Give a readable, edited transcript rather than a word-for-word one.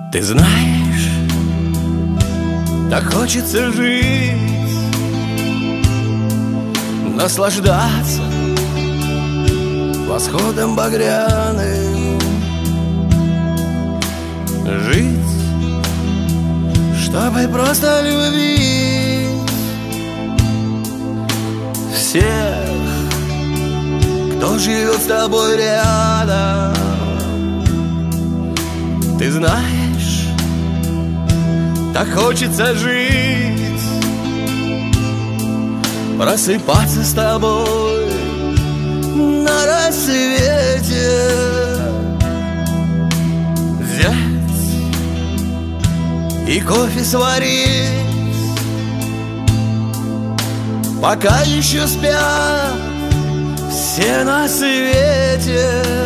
Ты знаешь, так хочется жить, наслаждаться восходом багряным, жить, чтобы просто любить всех, кто живет с тобой рядом. Ты знаешь, так хочется жить, просыпаться с тобой на рассвете, взять и кофе сварить, пока еще спят все на свете.